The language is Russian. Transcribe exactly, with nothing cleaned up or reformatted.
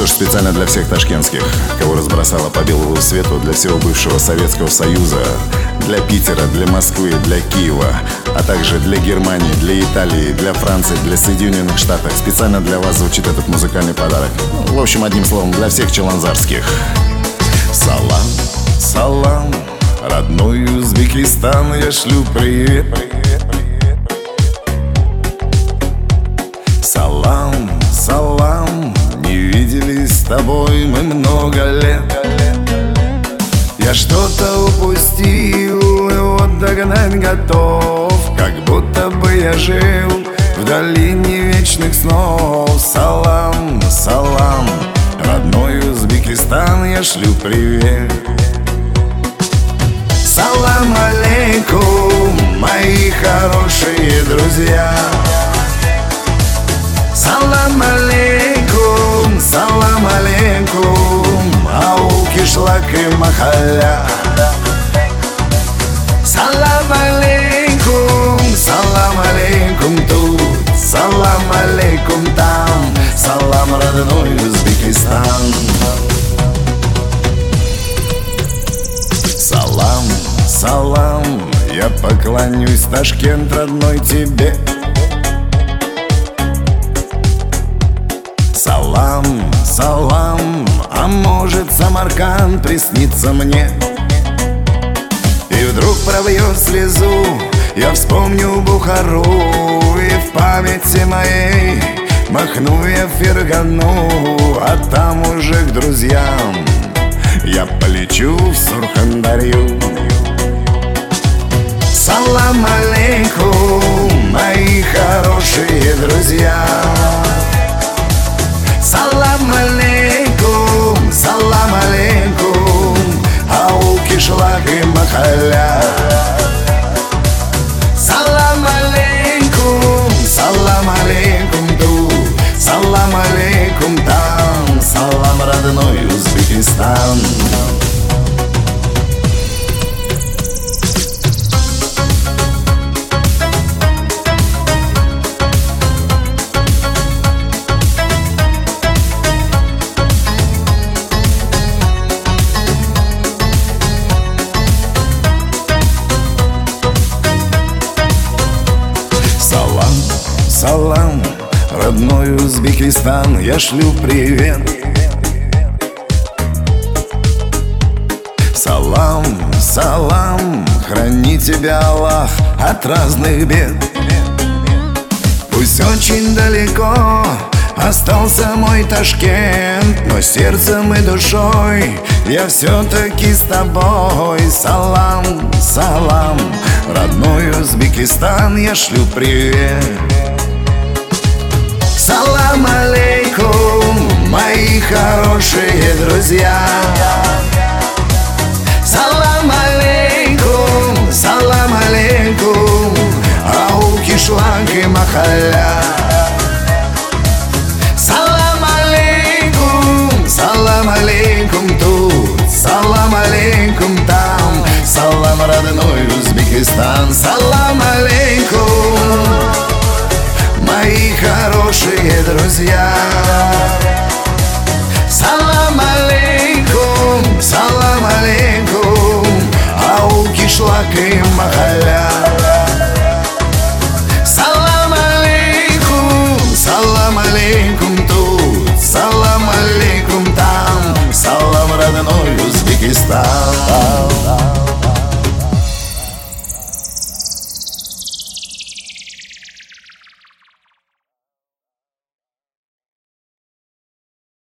что ж, специально для всех ташкентских, кого разбросало по белому свету, для всего бывшего Советского Союза, для Питера, для Москвы, для Киева, а также для Германии, для Италии, для Франции, для Соединенных Штатов. Специально для вас звучит этот музыкальный подарок. Ну, в общем, одним словом, для всех чаланзарских. Салам, салам, родной Узбекистан, я шлю привет. Салам, салам, не виделись с тобой мы много лет. Я что-то упустил, и вот догнать готов, как будто бы я жил в долине вечных снов. Салам, салам, родной Узбекистан, я шлю привет. Салам алейкум, мои хорошие друзья. Салам алейкум, салам алейкум, ау кишлак и махалля. Салам алейкум, салам алейкум тут, салам алейкум там, салам родной Узбекистан. Салам, салам, я поклонюсь, Ташкент родной, тебе. Салам, салам, а может Самарканд приснится мне. И вдруг пробьет слезу, я вспомню Бухару, и в памяти моей махну я Фергану, а там уже к друзьям я полечу в Сурхандарью. Салам алейкум, мои хорошие друзья. Салам алейкум, салам алейкум, ау кишлак и махалля. Салам алейкум, салам алейкум тут, салам алейкум там, салам родной Узбекистан. Салам, родной Узбекистан, я шлю привет. Салам, салам, храни тебя Аллах от разных бед. Пусть очень далеко остался мой Ташкент, но сердцем и душой я все-таки с тобой. Салам, салам, родной Узбекистан, я шлю привет. Салам алейкум, мои хорошие друзья. Салам алейкум, салам алейкум, ау кишлак и махалля. Салам алейкум, салам алейкум тут, салам алейкум там, салам родной Узбекистан. Салам алейкум, мои хорошие друзья. Салам алейкум, салам алейкум, ау кишлак и махалля. Салам алейкум, салам алейкум тут, салам алейкум там, салам родной Узбекистан.